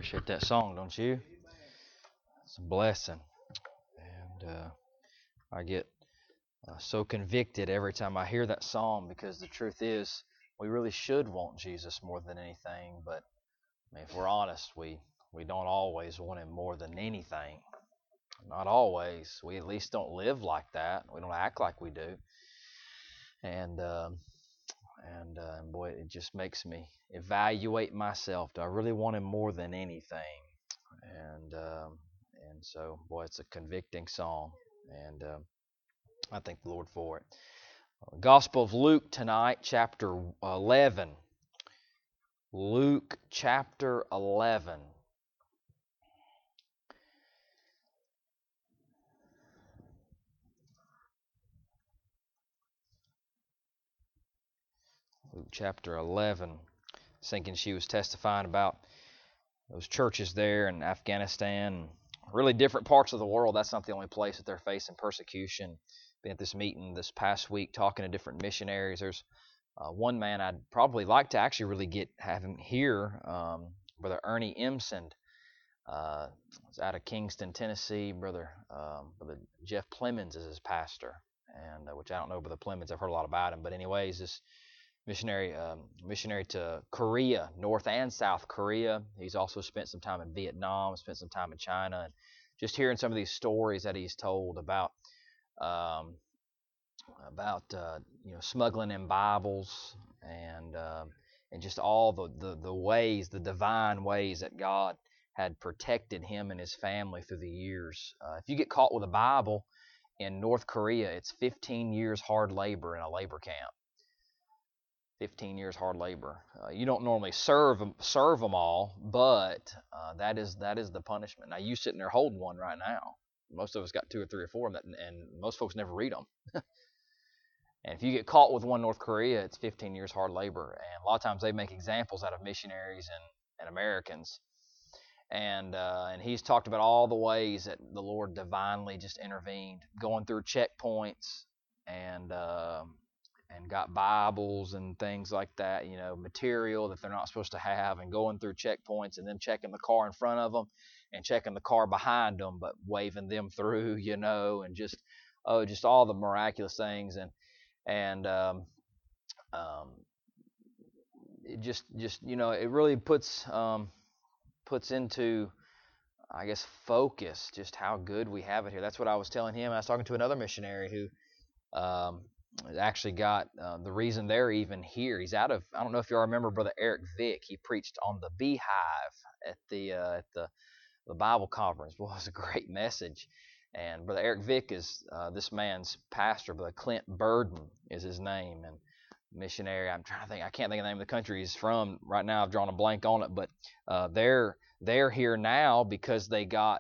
Appreciate that song, don't you? It's a blessing. And I get so convicted every time I hear that song because the truth is, we really should want Jesus more than anything. But I mean, if we're honest, we don't always want Him more than anything. Not always. We at least don't live like that. We don't act like we do. And boy, it just makes me evaluate myself. Do I really want Him more than anything? And so, boy, it's a convicting song, and I thank the Lord for it. Gospel of Luke tonight, chapter 11. Luke chapter 11. Luke chapter 11. Thinking she was testifying about those churches there in Afghanistan, really different parts of the world. That's not the only place that they're facing persecution. Been at this meeting this past week talking to different missionaries. There's one man I'd probably like to actually really have him here, Brother Ernie Imsend. He's out of Kingston, Tennessee. Brother Jeff Plemons is his pastor, and which I don't know Brother Plemons. I've heard a lot about him, but anyways, this missionary to Korea, North and South Korea. He's also spent some time in Vietnam, spent some time in China, and just hearing some of these stories that he's told about smuggling in Bibles and just all the ways, the divine ways that God had protected him and his family through the years. If you get caught with a Bible in North Korea, it's 15 years hard labor in a labor camp. 15 years hard labor. You don't normally serve them all, but that is the punishment. Now you sitting there holding one right now. Most of us got 2 or 3 or 4 of them, and most folks never read them. And if you get caught with one in North Korea, it's 15 years hard labor. And a lot of times they make examples out of missionaries and Americans. And he's talked about all the ways that the Lord divinely just intervened, going through checkpoints and got Bibles and things like that, material that they're not supposed to have, and going through checkpoints and then checking the car in front of them and checking the car behind them, but waving them through, and just all the miraculous things. And it just it really puts into, I guess, focus just how good we have it here. That's what I was telling him. I was talking to another missionary who actually got the reason they're even here. He's out of, I don't know if you all remember Brother Eric Vick. He preached on the Beehive at the Bible conference. Boy, it was a great message. And Brother Eric Vick is this man's pastor. Brother Clint Burden is his name, and missionary. I'm trying to think. I can't think of the name of the country he's from right now. I've drawn a blank on it, but they're here now because they got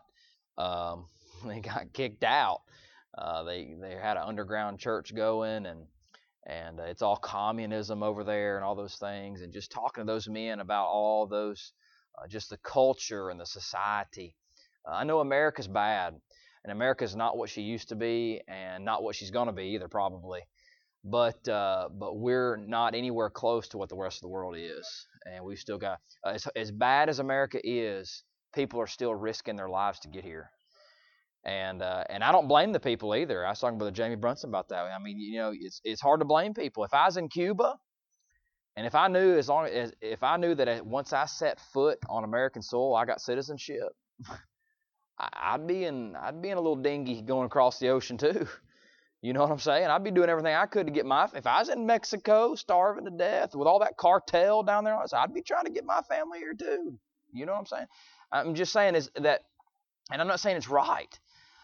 kicked out. They had an underground church going, and it's all communism over there and all those things. And just talking to those men about all those, just the culture and the society. I know America's bad, and America's not what she used to be, and not what she's going to be either, probably. But we're not anywhere close to what the rest of the world is, and we've still got as bad as America is. People are still risking their lives to get here. And I don't blame the people either. I was talking with Jamie Brunson about that. I mean, it's hard to blame people. If I was in Cuba, and if I knew that once I set foot on American soil, I got citizenship, I'd be in a little dinghy going across the ocean too. You know what I'm saying? I'd be doing everything I could to get if I was in Mexico starving to death with all that cartel down there, I'd be trying to get my family here too. You know what I'm saying? I'm just saying is that, and I'm not saying it's right.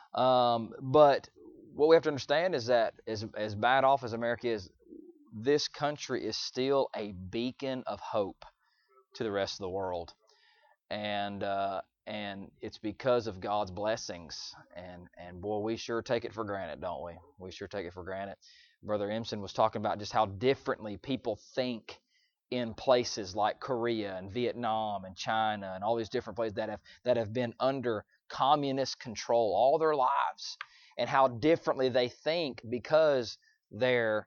But what we have to understand is that as bad off as America is, this country is still a beacon of hope to the rest of the world. And it's because of God's blessings. And boy, we sure take it for granted, don't we? We sure take it for granted. Brother Imson was talking about just how differently people think in places like Korea and Vietnam and China and all these different places that have been under communist control all their lives, and how differently they think because their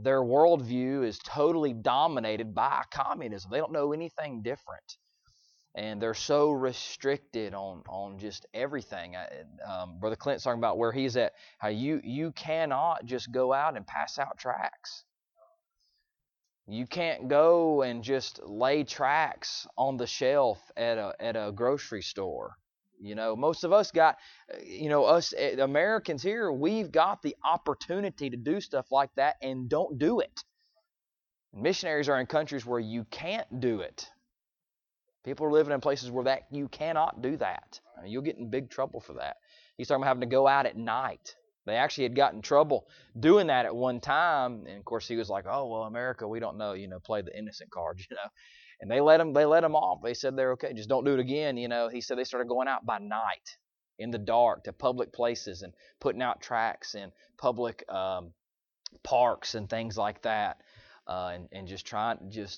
worldview is totally dominated by communism. They don't know anything different. and they're so restricted on just everything. Brother Clint's talking about where he's at, how you cannot just go out and pass out tracts. You can't go and just lay tracts on the shelf at a grocery store. Most of us got, us Americans here, we've got the opportunity to do stuff like that and don't do it. Missionaries are in countries where you can't do it. People are living in places where you cannot do that. You'll get in big trouble for that. He's talking about having to go out at night. They actually had gotten in trouble doing that at one time, and of course he was like, "Oh well, America, we don't know, play the innocent card, And they let him off. They said they're okay, just don't do it again, He said they started going out by night, in the dark, to public places and putting out tracts in public parks and things like that, and just trying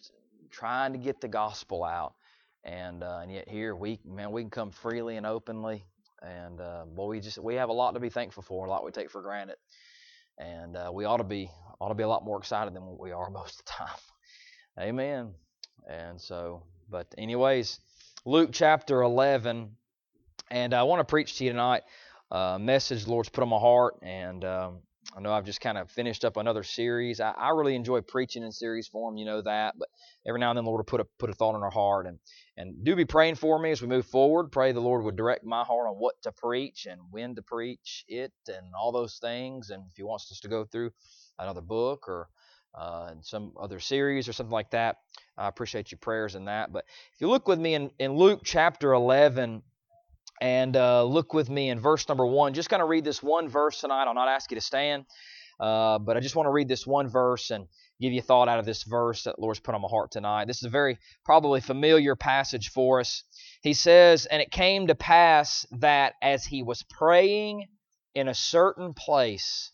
to get the gospel out. And yet here we can come freely and openly. And we have a lot to be thankful for, a lot we take for granted, and we ought to be a lot more excited than what we are most of the time. Amen. And so, but anyways, Luke chapter 11, and I want to preach to you tonight a message the Lord's put on my heart, and I know I've just kind of finished up another series. I really enjoy preaching in series form, that, but every now and then the Lord will put a thought in our heart, and do be praying for me as we move forward. Pray the Lord would direct my heart on what to preach and when to preach it and all those things. And if He wants us to go through another book or some other series or something like that, I appreciate your prayers in that. But if you look with me in Luke chapter 11 and look with me in verse number 1, just going to read this one verse tonight. I'll not ask you to stand, but I just want to read this one verse and give you a thought out of this verse that the Lord's put on my heart tonight. This is a very probably familiar passage for us. He says, "And it came to pass that as he was praying in a certain place,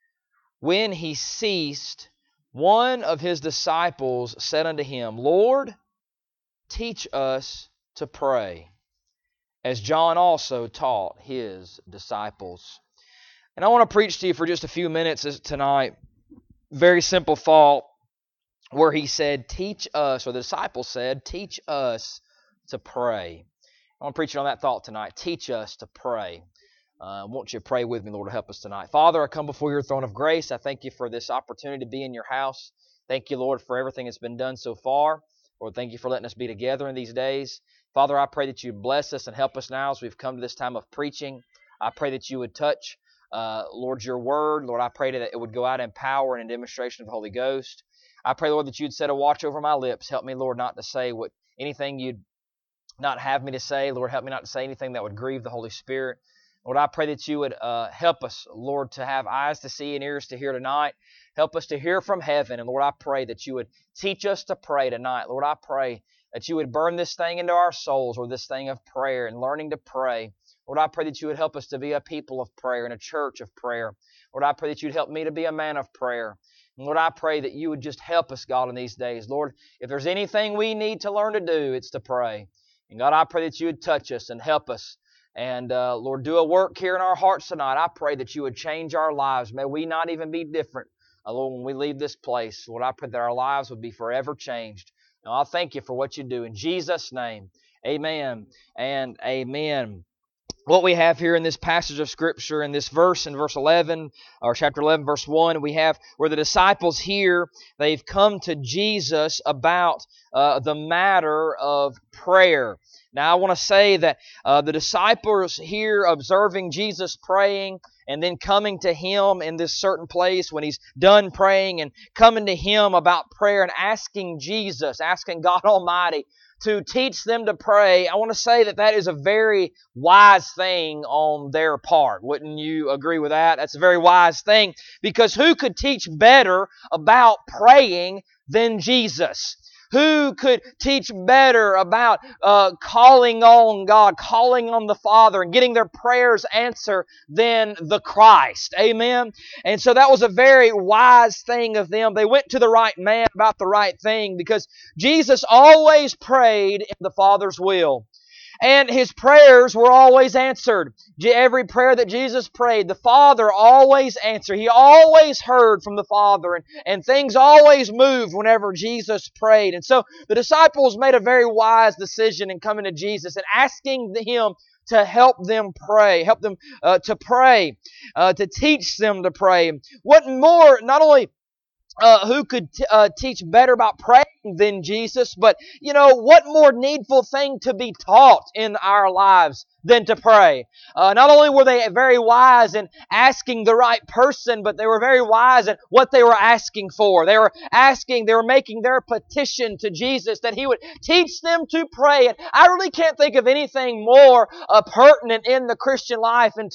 when he ceased, one of his disciples said unto him, Lord, teach us to pray, as John also taught his disciples." And I want to preach to you for just a few minutes tonight. Very simple thought where he said, teach us, or the disciples said, teach us to pray. I want to preach on that thought tonight. Teach us to pray. I want you to pray with me, Lord, to help us tonight. Father, I come before your throne of grace. I thank you for this opportunity to be in your house. Thank you, Lord, for everything that's been done so far. Lord, thank you for letting us be together in these days. Father, I pray that you bless us and help us now as we've come to this time of preaching. I pray that you would touch, Lord, your word. Lord, I pray that it would go out in power and in demonstration of the Holy Ghost. I pray, Lord, that you'd set a watch over my lips. Help me, Lord, not to say anything you'd not have me to say. Lord, help me not to say anything that would grieve the Holy Spirit. Lord, I pray that you would help us, Lord, to have eyes to see and ears to hear tonight. Help us to hear from heaven. And Lord, I pray that you would teach us to pray tonight. Lord, I pray that you would burn this thing into our souls, or this thing of prayer and learning to pray. Lord, I pray that you would help us to be a people of prayer and a church of prayer. Lord, I pray that you'd help me to be a man of prayer. And Lord, I pray that you would just help us, God, in these days. Lord, if there's anything we need to learn to do, it's to pray. And God, I pray that you would touch us and help us. And Lord, do a work here in our hearts tonight. I pray that you would change our lives. May we not even be different, Lord, when we leave this place. Lord, I pray that our lives would be forever changed. Now, I thank you for what you do. In Jesus' name, amen and amen. What we have here in this passage of Scripture, in this verse, in verse 11, or chapter 11, verse 1, we have where the disciples here, they've come to Jesus about the matter of prayer. Now, I want to say that the disciples here observing Jesus praying and then coming to Him in this certain place when He's done praying, and coming to Him about prayer and asking Jesus, asking God Almighty to teach them to pray, I want to say that that is a very wise thing on their part. Wouldn't you agree with that? That's a very wise thing, because who could teach better about praying than Jesus? Who could teach better about calling on God, calling on the Father, and getting their prayers answered than the Christ? Amen? And so that was a very wise thing of them. They went to the right man about the right thing, because Jesus always prayed in the Father's will. And His prayers were always answered. Every prayer that Jesus prayed, the Father always answered. He always heard from the Father, and things always moved whenever Jesus prayed. And so the disciples made a very wise decision in coming to Jesus and asking Him to help them pray, help them to pray, to teach them to pray. What more, not only who could teach better about praying than Jesus, but what more needful thing to be taught in our lives than to pray? Not only were they very wise in asking the right person, but they were very wise in what they were asking for. They were making their petition to Jesus that He would teach them to pray. And I really can't think of anything more pertinent in the Christian life in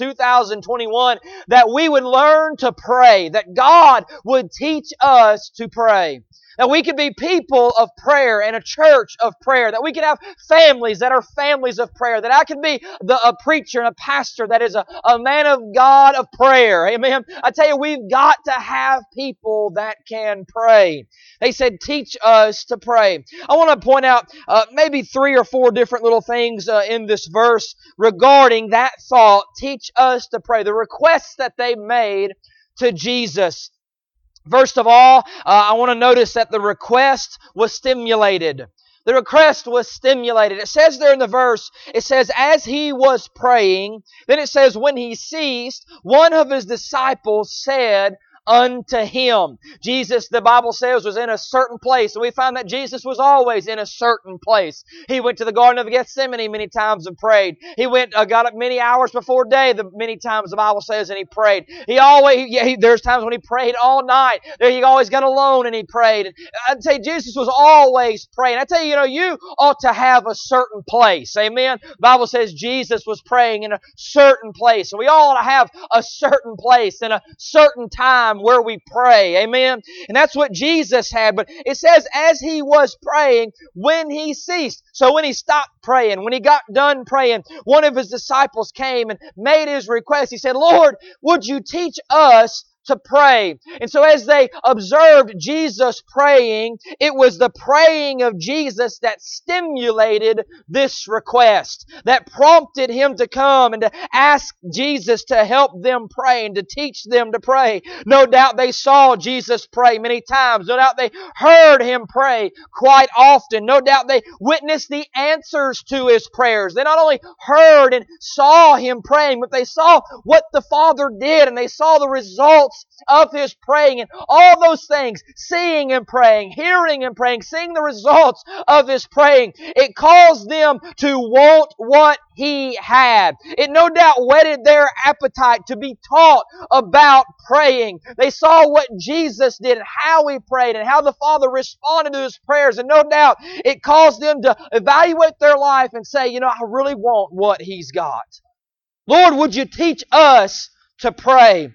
2021 that we would learn to pray, that God would teach us to pray. That we could be people of prayer and a church of prayer. That we could have families that are families of prayer. That I could be a preacher and a pastor that is a man of God of prayer. Amen. I tell you, we've got to have people that can pray. They said, teach us to pray. I want to point out maybe 3 or 4 different little things in this verse regarding that thought, teach us to pray. The requests that they made to Jesus. First of all, I want to notice that the request was stimulated. The request was stimulated. It says there in the verse, it says, as He was praying, then it says, when He ceased, one of His disciples said unto Him. Jesus, the Bible says, was in a certain place. And we find that Jesus was always in a certain place. He went to the Garden of Gethsemane many times and prayed. He got up many hours before day, many times the Bible says, and He prayed. There's times when He prayed all night. He always got alone and He prayed. I'd say Jesus was always praying. I tell you, you ought to have a certain place. Amen? The Bible says Jesus was praying in a certain place. So we all ought to have a certain place and a certain time where we pray. Amen? And that's what Jesus had. But it says, as He was praying, when He ceased. So when He stopped praying, when He got done praying, one of His disciples came and made his request. He said, Lord, would You teach us to pray? And so as they observed Jesus praying, it was the praying of Jesus that stimulated this request, that prompted Him to come and to ask Jesus to help them pray and to teach them to pray. No doubt they saw Jesus pray many times. No doubt they heard Him pray quite often. No doubt they witnessed the answers to His prayers. They not only heard and saw Him praying, but they saw what the Father did, and they saw the results of His praying, and all those things, seeing Him praying, hearing Him praying, seeing the results of His praying. It caused them to want what He had. It no doubt whetted their appetite to be taught about praying. They saw what Jesus did and how He prayed and how the Father responded to His prayers, and no doubt it caused them to evaluate their life and say, I really want what He's got. Lord, would You teach us to pray?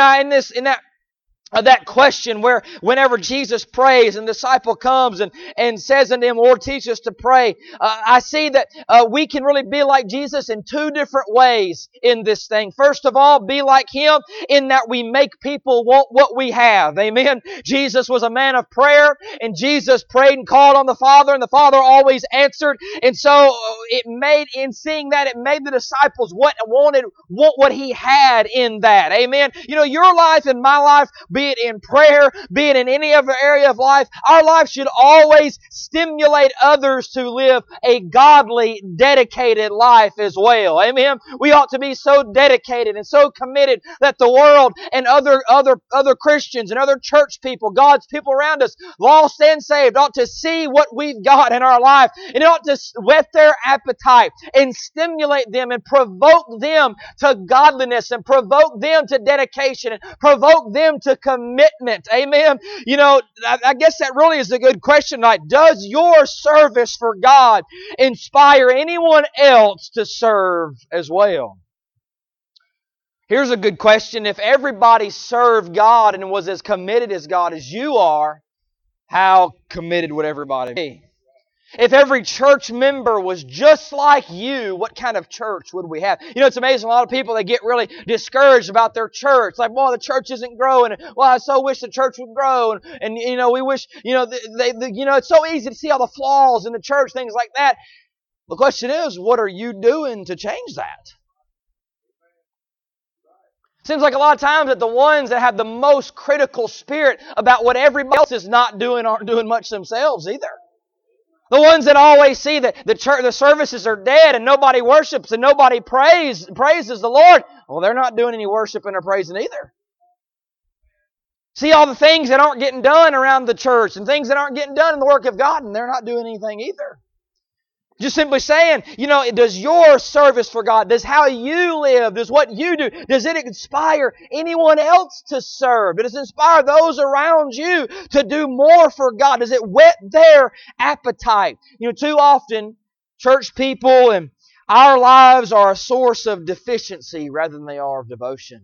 That question where whenever Jesus prays and the disciple comes and says unto Him, Lord, teach us to pray, I see that we can really be like Jesus in 2 different ways in this thing. First of all, be like Him in that we make people want what we have. Amen. Jesus was a man of prayer, and Jesus prayed and called on the Father, and the Father always answered. And so in seeing that, it made the disciples want what He had in that. Amen. Your life and my life, be it in prayer, be it in any other area of life, our life should always stimulate others to live a godly, dedicated life as well. Amen? We ought to be so dedicated and so committed that the world and other Christians and other church people, God's people around us, lost and saved, ought to see what we've got in our life, and it ought to whet their appetite and stimulate them and provoke them to godliness and provoke them to dedication and provoke them to commitment. Amen. I guess that really is a good question tonight. Does your service for God inspire anyone else to serve as well? Here's a good question. If everybody served God and was as committed as God as you are, how committed would everybody be? If every church member was just like you, what kind of church would we have? It's amazing. A lot of people, they get really discouraged about their church. Like, boy, the church isn't growing. Well, I so wish the church would grow. And we wish, it's so easy to see all the flaws in the church, things like that. The question is, what are you doing to change that? Seems like a lot of times that the ones that have the most critical spirit about what everybody else is not doing aren't doing much themselves either. The ones that always see that the services are dead and nobody worships and nobody praises the Lord, well, they're not doing any worshiping or praising either. See all the things that aren't getting done around the church and things that aren't getting done in the work of God, and they're not doing anything either. Just simply saying, does your service for God, does how you live, does what you do, does it inspire anyone else to serve? Does it inspire those around you to do more for God? Does it whet their appetite? Too often, church people and our lives are a source of deficiency rather than they are of devotion.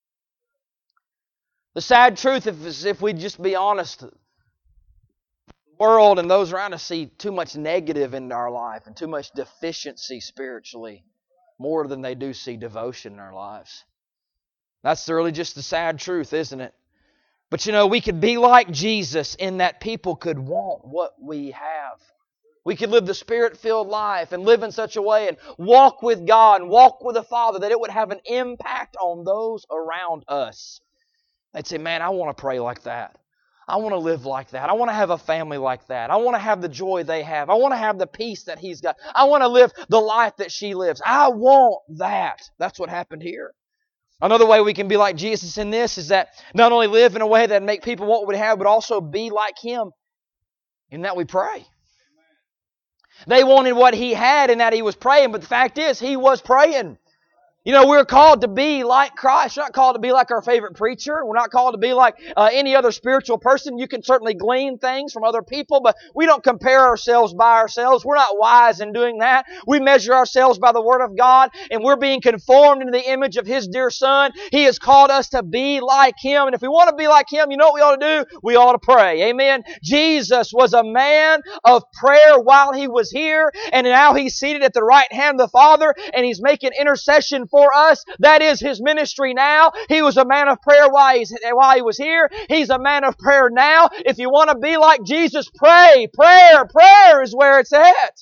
The sad truth is, if we just be honest, the world and those around us see too much negative in our life and too much deficiency spiritually, more than they do see devotion in our lives. That's really just the sad truth, isn't it? But we could be like Jesus in that people could want what we have. We could live the Spirit-filled life and live in such a way and walk with God and walk with the Father that it would have an impact on those around us. They'd say, man, I want to pray like that. I want to live like that. I want to have a family like that. I want to have the joy they have. I want to have the peace that he's got. I want to live the life that she lives. I want that. That's what happened here. Another way we can be like Jesus in this is that not only live in a way that make people want what we have, but also be like Him in that we pray. They wanted what He had in that He was praying, but the fact is, He was praying. We're called to be like Christ. We're not called to be like our favorite preacher. We're not called to be like any other spiritual person. You can certainly glean things from other people, but we don't compare ourselves by ourselves. We're not wise in doing that. We measure ourselves by the Word of God, and we're being conformed into the image of His dear Son. He has called us to be like Him, and if we want to be like Him, you know what we ought to do? We ought to pray. Amen? Jesus was a man of prayer while He was here, and now He's seated at the right hand of the Father, and He's making intercession for us. That is His ministry now. He was a man of prayer while He was here. He's a man of prayer now. If you want to be like Jesus, pray. Prayer is where it's at.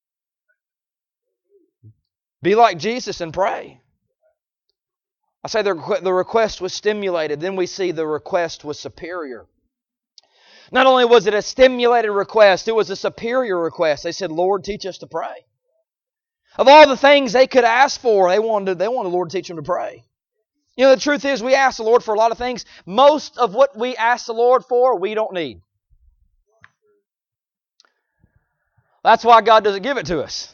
Be like Jesus and pray. I say the request was stimulated. Then we see the request was superior. Not only was it a stimulated request, it was a superior request. They said, Lord, teach us to pray. Of all the things they could ask for, they wanted the Lord to teach them to pray. The truth is we ask the Lord for a lot of things. Most of what we ask the Lord for, we don't need. That's why God doesn't give it to us.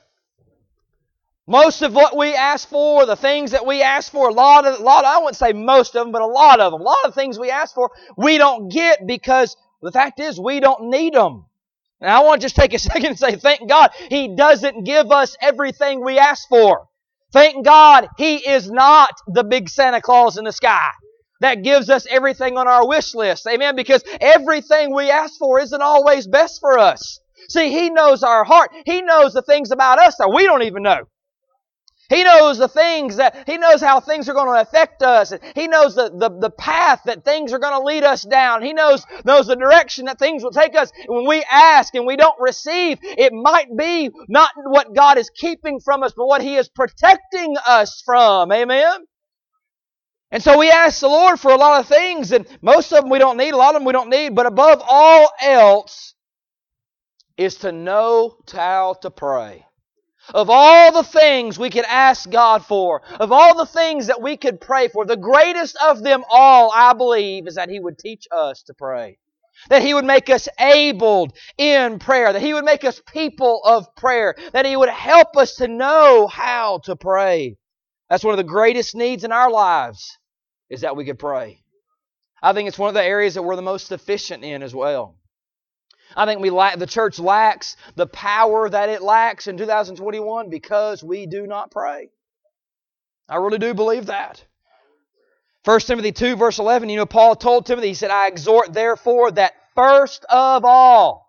Most of what we ask for, the things that we ask for, I wouldn't say most of them, but a lot of them. A lot of things we ask for, we don't get because the fact is we don't need them. Now, I want to just take a second and say, thank God He doesn't give us everything we ask for. Thank God He is not the big Santa Claus in the sky that gives us everything on our wish list. Amen? Because everything we ask for isn't always best for us. See, He knows our heart. He knows the things about us that we don't even know. He knows He knows how things are going to affect us. He knows the path that things are going to lead us down. He knows the direction that things will take us. When we ask and we don't receive, it might be not what God is keeping from us, but what He is protecting us from. Amen? And so we ask the Lord for a lot of things, and most of them we don't need, a lot of them we don't need, but above all else is to know how to pray. Of all the things we could ask God for, of all the things that we could pray for, the greatest of them all, I believe, is that He would teach us to pray. That He would make us able in prayer. That He would make us people of prayer. That He would help us to know how to pray. That's one of the greatest needs in our lives, is that we could pray. I think it's one of the areas that we're the most deficient in as well. I think the church lacks the power that it lacks in 2021 because we do not pray. I really do believe that. 1 Timothy 2 verse 11, Paul told Timothy, he said, I exhort therefore that first of all,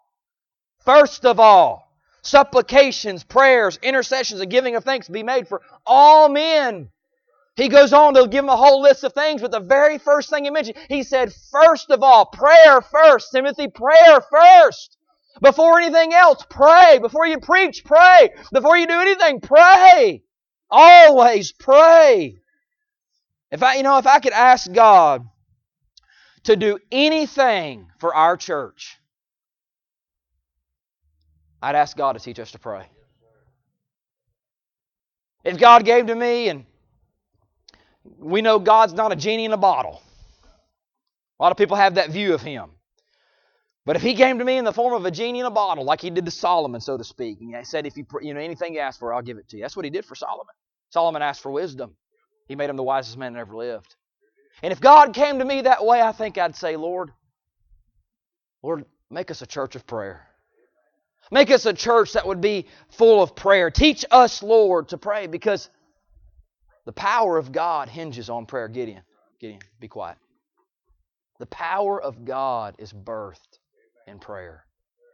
supplications, prayers, intercessions, and giving of thanks be made for all men. He goes on to give him a whole list of things, but the very first thing he mentioned, he said, first of all, prayer first. Timothy, prayer first. Before anything else, pray. Before you preach, pray. Before you do anything, pray. Always pray. If I could ask God to do anything for our church, I'd ask God to teach us to pray. If God gave to me, and we know God's not a genie in a bottle. A lot of people have that view of Him. But if He came to me in the form of a genie in a bottle, like He did to Solomon, so to speak, and He said, if anything you ask for, I'll give it to you. That's what He did for Solomon. Solomon asked for wisdom. He made him the wisest man that ever lived. And if God came to me that way, I think I'd say, Lord, make us a church of prayer. Make us a church that would be full of prayer. Teach us, Lord, to pray, because the power of God hinges on prayer. Gideon, be quiet. The power of God is birthed in prayer.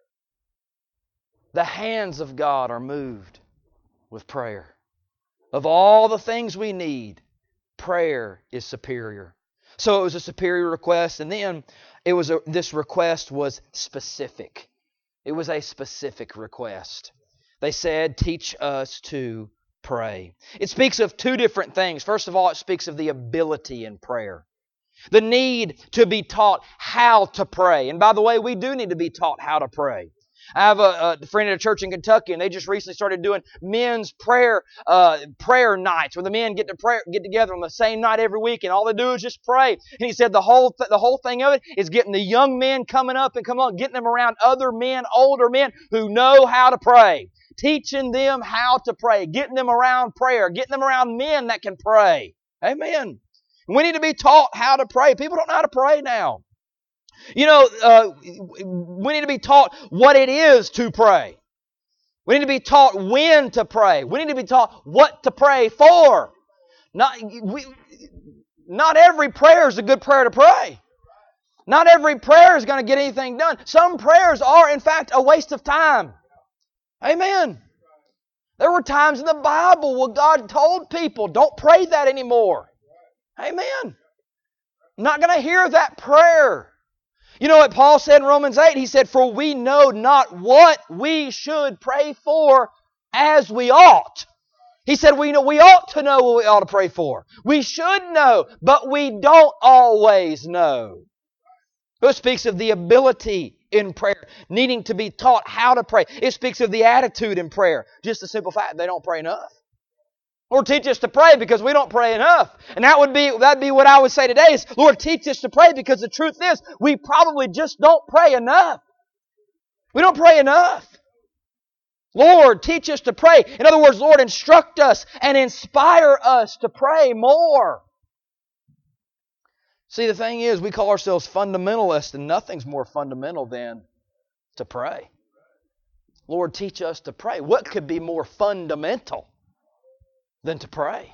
The hands of God are moved with prayer. Of all the things we need, prayer is superior. So it was a superior request, and then this request was specific. It was a specific request. They said, teach us to pray. It speaks of two different things. First of all, it speaks of the ability in prayer. The need to be taught how to pray. And by the way, we do need to be taught how to pray. I have a friend at a church in Kentucky, and they just recently started doing men's prayer nights, where the men get together on the same night every week, and all they do is just pray. And he said the whole thing of it is getting the young men coming up and getting them around other men, older men who know how to pray, teaching them how to pray, getting them around prayer, getting them around men that can pray. Amen. We need to be taught how to pray. People don't know how to pray now. We need to be taught what it is to pray. We need to be taught when to pray. We need to be taught what to pray for. Not every prayer is a good prayer to pray. Not every prayer is going to get anything done. Some prayers are, in fact, a waste of time. Amen. There were times in the Bible where God told people, don't pray that anymore. Amen. I'm not going to hear that prayer. You know what Paul said in Romans 8? He said, for we know not what we should pray for as we ought. He said we ought to know what we ought to pray for. We should know, but we don't always know. It speaks of the ability in prayer, needing to be taught how to pray. It speaks of the attitude in prayer. Just the simple fact they don't pray enough. Lord, teach us to pray because we don't pray enough. And that'd be what I would say today is, Lord, teach us to pray because the truth is, we probably just don't pray enough. We don't pray enough. Lord, teach us to pray. In other words, Lord, instruct us and inspire us to pray more. See, the thing is, we call ourselves fundamentalists, and nothing's more fundamental than to pray. Lord, teach us to pray. What could be more fundamental than to pray?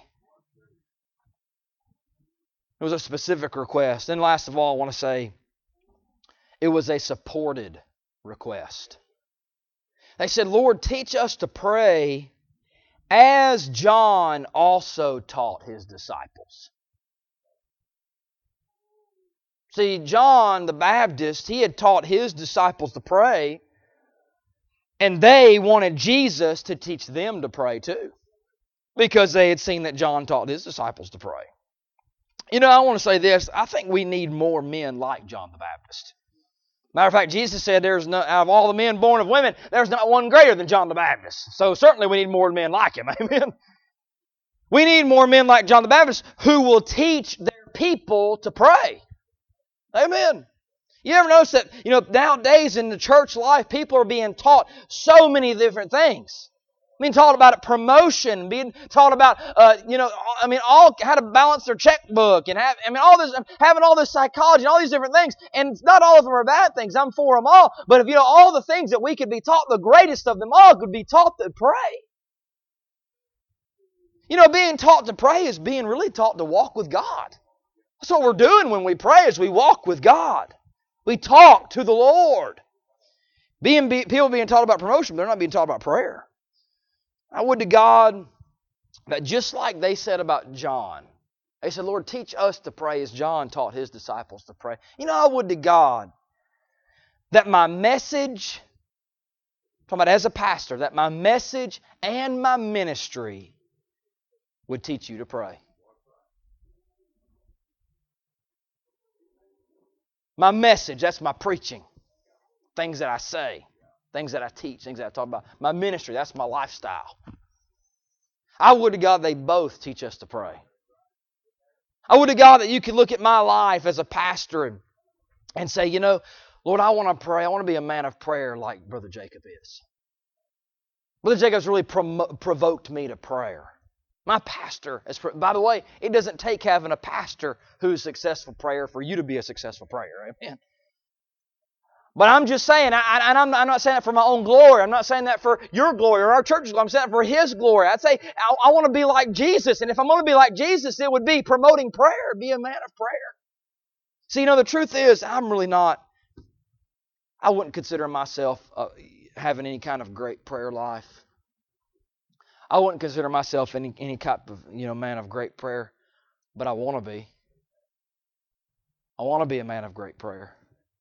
It was a specific request. And last of all, I want to say, it was a supported request. They said, Lord, teach us to pray as John also taught his disciples. See, John the Baptist, he had taught his disciples to pray, and they wanted Jesus to teach them to pray too, because they had seen that John taught his disciples to pray. You know, I want to say this. I think we need more men like John the Baptist. Matter of fact, Jesus said out of all the men born of women, there's not one greater than John the Baptist. So certainly we need more men like him. Amen. We need more men like John the Baptist who will teach their people to pray. Amen. You ever notice that, nowadays in the church life, people are being taught so many different things. Being taught about promotion, being taught about, all how to balance their checkbook, and having all this psychology and all these different things. And not all of them are bad things. I'm for them all. But if all the things that we could be taught, the greatest of them all could be taught to pray. Being taught to pray is being really taught to walk with God. That's what we're doing when we pray, is we walk with God. We talk to the Lord. People being taught about promotion, they're not being taught about prayer. I would to God that just like they said about John, they said, Lord, teach us to pray as John taught his disciples to pray. I would to God that my message talking about as a pastor, that my message and my ministry would teach you to pray. My message, that's my preaching. Things that I say, things that I teach, things that I talk about. My ministry, that's my lifestyle. I would to God they both teach us to pray. I would to God that you could look at my life as a pastor and say, you know, Lord, I want to pray. I want to be a man of prayer like Brother Jacob is. Brother Jacob's really provoked me to prayer. My pastor, by the way, it doesn't take having a pastor who's a successful prayer for you to be a successful prayer. Amen. But I'm just saying, and I'm not saying that for my own glory. I'm not saying that for your glory or our church's glory. I'm saying that for His glory. I'd say I want to be like Jesus. And if I'm going to be like Jesus, it would be promoting prayer. Be a man of prayer. See, you know, the truth is, I'm really not, I wouldn't consider myself having any kind of great prayer life. I wouldn't consider myself any type of, man of great prayer. But I want to be. I want to be a man of great prayer.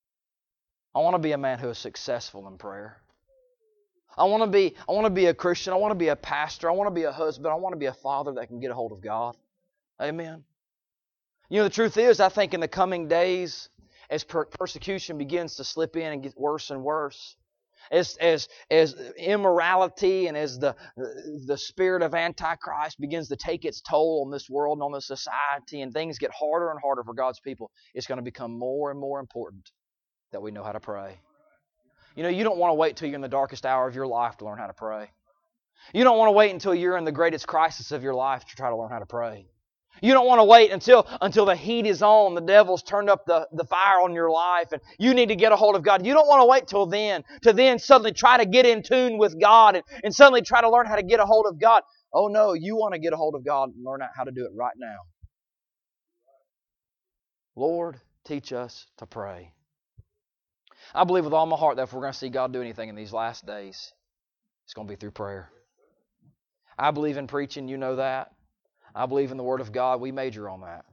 I want to be a man who is successful in prayer. I want to be a Christian. I want to be a pastor. I want to be a husband. I want to be a father that can get a hold of God. Amen. You know, the truth is, I think in the coming days, as persecution begins to slip in and get worse and worse, as immorality and as the spirit of Antichrist begins to take its toll on this world and on this society, and things get harder and harder for God's people, it's going to become more and more important that we know how to pray. You know, you don't want to wait till you're in the darkest hour of your life to learn how to pray. You don't want to wait until you're in the greatest crisis of your life to try to learn how to pray. You don't want to wait until the heat is on, the devil's turned up the fire on your life, and you need to get a hold of God. You don't want to wait till then to then suddenly try to get in tune with God and suddenly try to learn how to get a hold of God. Oh no, you want to get a hold of God and learn how to do it right now. Lord, teach us to pray. I believe with all my heart that if we're going to see God do anything in these last days, it's going to be through prayer. I believe in preaching, you know that. I believe in the Word of God. We major on that.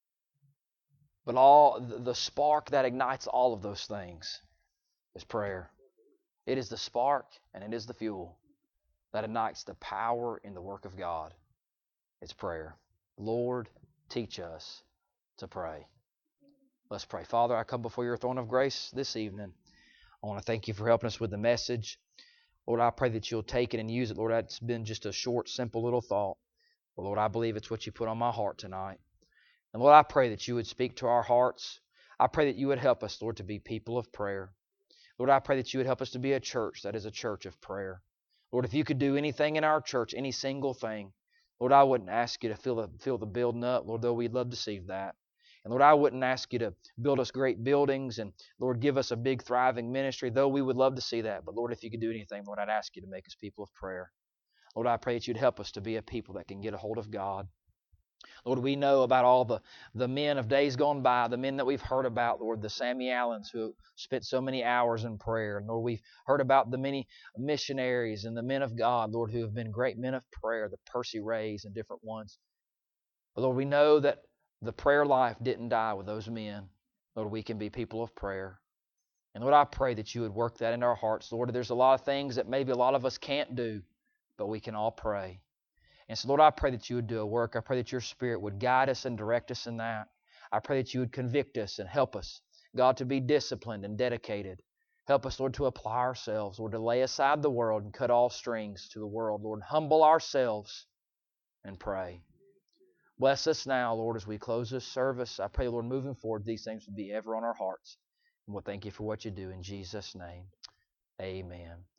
But the spark that ignites all of those things is prayer. It is the spark and it is the fuel that ignites the power in the work of God. It's prayer. Lord, teach us to pray. Let's pray. Father, I come before your throne of grace this evening. I want to thank you for helping us with the message. Lord, I pray that you'll take it and use it. Lord, that's been just a short, simple little thought. But Lord, I believe it's what you put on my heart tonight. And Lord, I pray that you would speak to our hearts. I pray that you would help us, Lord, to be people of prayer. Lord, I pray that you would help us to be a church that is a church of prayer. Lord, if you could do anything in our church, any single thing, Lord, I wouldn't ask you to fill the building up, Lord, though we'd love to see that. And Lord, I wouldn't ask you to build us great buildings and, Lord, give us a big thriving ministry, though we would love to see that. But Lord, if you could do anything, Lord, I'd ask you to make us people of prayer. Lord, I pray that you'd help us to be a people that can get a hold of God. Lord, we know about all the men of days gone by, the men that we've heard about, Lord, the Sammy Allens who spent so many hours in prayer. And Lord, we've heard about the many missionaries and the men of God, Lord, who have been great men of prayer, the Percy Rays and different ones. But Lord, we know that the prayer life didn't die with those men. Lord, we can be people of prayer. And Lord, I pray that you would work that into our hearts. Lord, there's a lot of things that maybe a lot of us can't do, but we can all pray. And so, Lord, I pray that you would do a work. I pray that your Spirit would guide us and direct us in that. I pray that you would convict us and help us, God, to be disciplined and dedicated. Help us, Lord, to apply ourselves, Lord, to lay aside the world and cut all strings to the world. Lord, humble ourselves and pray. Bless us now, Lord, as we close this service. I pray, Lord, moving forward, these things would be ever on our hearts. And we'll thank you for what you do in Jesus' name. Amen.